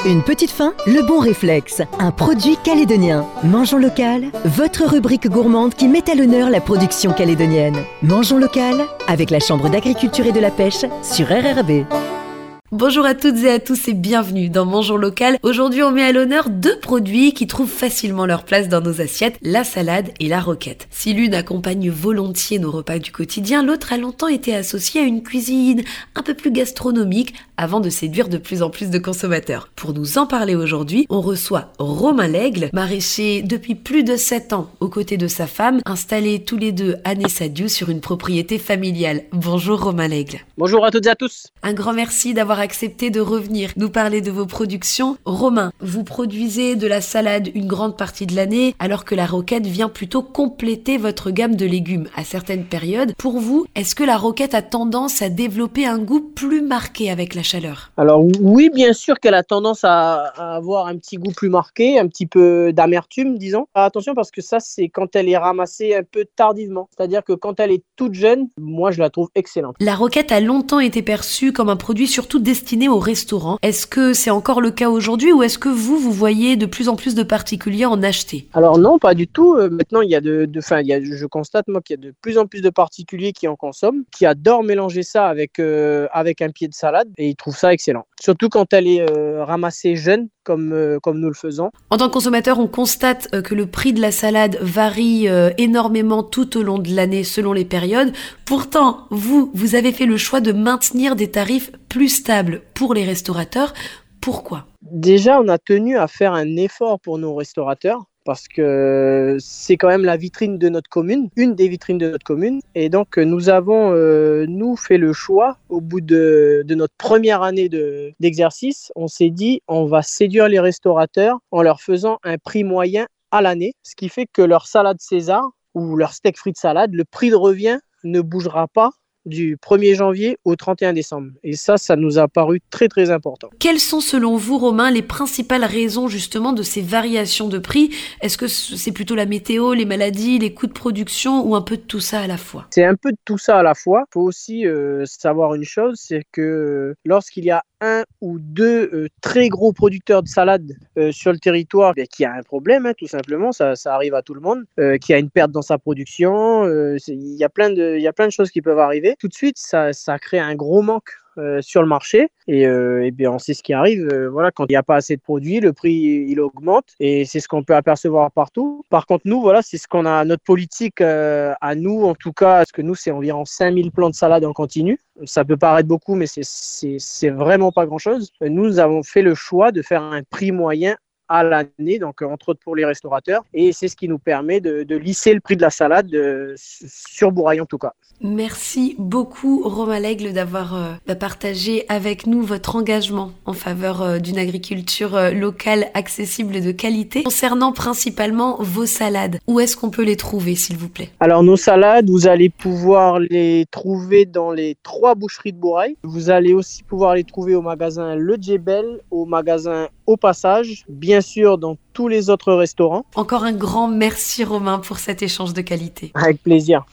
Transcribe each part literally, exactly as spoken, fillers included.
Une petite faim, le bon réflexe. Un produit calédonien. Mangeons local, votre rubrique gourmande qui met à l'honneur la production calédonienne. Mangeons local avec la Chambre d'agriculture et de la pêche sur R R B. Bonjour à toutes et à tous et bienvenue dans Mangeons local. Aujourd'hui, on met à l'honneur deux produits qui trouvent facilement leur place dans nos assiettes, la salade et la roquette. Si l'une accompagne volontiers nos repas du quotidien, l'autre a longtemps été associée à une cuisine un peu plus gastronomique avant de séduire de plus en plus de consommateurs. Pour nous en parler aujourd'hui, on reçoit Romain Laigle, maraîcher depuis plus de sept ans aux côtés de sa femme, installés tous les deux à Nessadiou sur une propriété familiale. Bonjour Romain Laigle. Bonjour à toutes et à tous. Un grand merci d'avoir accepté de revenir nous parler de vos productions. Romain, vous produisez de la salade une grande partie de l'année, alors que la roquette vient plutôt compléter votre gamme de légumes à certaines périodes. Pour vous, est-ce que la roquette a tendance à développer un goût plus marqué avec la chaleur ? Alors oui, bien sûr qu'elle a tendance à, à avoir un petit goût plus marqué, un petit peu d'amertume, disons. Attention, parce que ça, c'est quand elle est ramassée un peu tardivement. C'est-à-dire que quand elle est toute jeune, moi, je la trouve excellente. La roquette a longtemps été perçue comme un produit surtout destiné aux restaurants. Est-ce que c'est encore le cas aujourd'hui ou est-ce que vous, vous voyez de plus en plus de particuliers en acheter ? Alors non, pas du tout. Euh, maintenant, il y a de, de, fin, il y a, je constate moi qu'il y a de plus en plus de particuliers qui en consomment, qui adorent mélanger ça avec, euh, avec un pied de salade et ils trouvent ça excellent. Surtout quand elle est euh, ramassée jeune, comme, euh, comme nous le faisons. En tant que consommateur, on constate euh, que le prix de la salade varie euh, énormément tout au long de l'année selon les périodes. Pourtant, vous, vous avez fait le choix de maintenir des tarifs plus stables pour les restaurateurs. Pourquoi ? Déjà, on a tenu à faire un effort pour nos restaurateurs, parce que c'est quand même la vitrine de notre commune, une des vitrines de notre commune. Et donc, nous avons, euh, nous, fait le choix, au bout de, de notre première année de, d'exercice, on s'est dit, on va séduire les restaurateurs en leur faisant un prix moyen à l'année, ce qui fait que leur salade César ou leur steak frites salade, le prix de revient ne bougera pas du premier janvier au trente et un décembre. Et ça, ça nous a paru très très important. Quelles sont selon vous, Romain, les principales raisons justement de ces variations de prix ? Est-ce que c'est plutôt la météo, les maladies, les coûts de production ou un peu de tout ça à la fois ? C'est un peu de tout ça à la fois. Il faut aussi euh, savoir une chose, c'est que lorsqu'il y a un ou deux euh, très gros producteurs de salade euh, sur le territoire, et qui a un problème, hein, tout simplement, ça, ça arrive à tout le monde, euh, qui a une perte dans sa production, euh, il y a plein de, il y a plein de choses qui peuvent arriver. Tout de suite, ça, ça crée un gros manque euh, sur le marché et, euh, et bien on sait ce qui arrive. Euh, voilà, quand il n'y a pas assez de produits, le prix il augmente et c'est ce qu'on peut apercevoir partout. Par contre, nous, voilà, c'est ce qu'on a notre politique euh, à nous, en tout cas, parce que nous, c'est environ cinq mille plants de salade en continu. Ça peut paraître beaucoup, mais c'est, c'est, c'est vraiment pas grand-chose. Nous, nous avons fait le choix de faire un prix moyen à l'année, donc entre autres pour les restaurateurs, et c'est ce qui nous permet de, de lisser le prix de la salade de, sur Bourail en tout cas. Merci beaucoup Romain Laigle d'avoir euh, partagé avec nous votre engagement en faveur euh, d'une agriculture euh, locale, accessible et de qualité. Concernant principalement vos salades, où est-ce qu'on peut les trouver s'il vous plaît ? Alors nos salades, vous allez pouvoir les trouver dans les trois boucheries de Bourail. Vous allez aussi pouvoir les trouver au magasin Le Djebel, au magasin Au Passage, bien sûr dans tous les autres restaurants. Encore un grand merci Romain pour cet échange de qualité. Avec plaisir.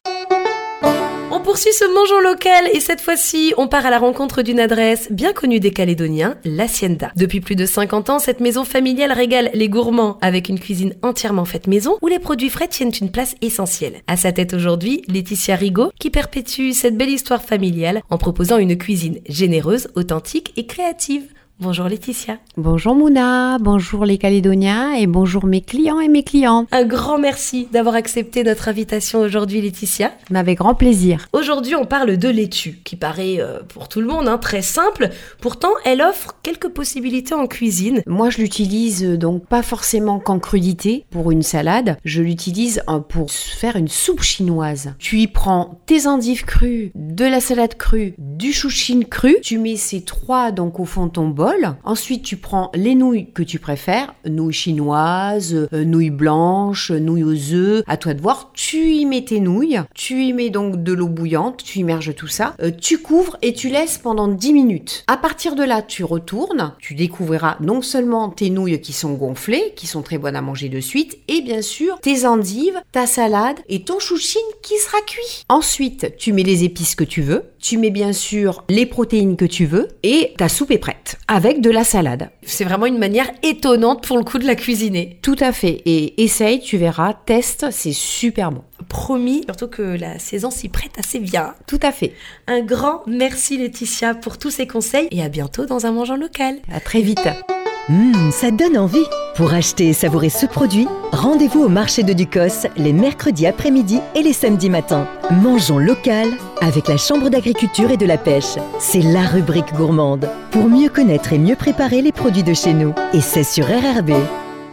On poursuit ce Mangeons local et cette fois-ci, on part à la rencontre d'une adresse bien connue des Calédoniens, l'Hacienda. Depuis plus de cinquante ans, cette maison familiale régale les gourmands avec une cuisine entièrement faite maison où les produits frais tiennent une place essentielle. À sa tête aujourd'hui, Laetitia Rigaud qui perpétue cette belle histoire familiale en proposant une cuisine généreuse, authentique et créative. Bonjour Laetitia. Bonjour Mouna, bonjour les Calédoniens et bonjour mes clients et mes clientes. Un grand merci d'avoir accepté notre invitation aujourd'hui Laetitia. Mais avec grand plaisir. Aujourd'hui on parle de laitue, qui paraît euh, pour tout le monde hein, très simple. Pourtant elle offre quelques possibilités en cuisine. Moi je l'utilise donc pas forcément qu'en crudité pour une salade. Je l'utilise hein, pour faire une soupe chinoise. Tu y prends tes endives crues, de la salade crue, du chou de Chine cru. Tu mets ces trois donc au fond de ton bol. Ensuite, tu prends les nouilles que tu préfères, nouilles chinoises, euh, nouilles blanches, nouilles aux œufs, à toi de voir. Tu y mets tes nouilles, tu y mets donc de l'eau bouillante, tu immerges tout ça, euh, tu couvres et tu laisses pendant dix minutes. À partir de là, tu retournes, tu découvriras non seulement tes nouilles qui sont gonflées, qui sont très bonnes à manger de suite, et bien sûr tes endives, ta salade et ton chou de Chine qui sera cuit. Ensuite, tu mets les épices que tu veux. tu mets bien sûr les protéines que tu veux et ta soupe est prête avec de la salade. C'est vraiment une manière étonnante pour le coup de la cuisiner. Tout à fait. Et essaye, tu verras, teste, c'est super bon. Promis, surtout que la saison s'y prête assez bien. Tout à fait. Un grand merci Laetitia pour tous ces conseils et à bientôt dans un Mangeant Local. À très vite. Mmh, ça donne envie. Pour acheter et savourer ce produit, rendez-vous au marché de Ducos les mercredis après-midi et les samedis matins. Mangeons local avec la Chambre d'agriculture et de la pêche. C'est la rubrique gourmande pour mieux connaître et mieux préparer les produits de chez nous. Et c'est sur R R B.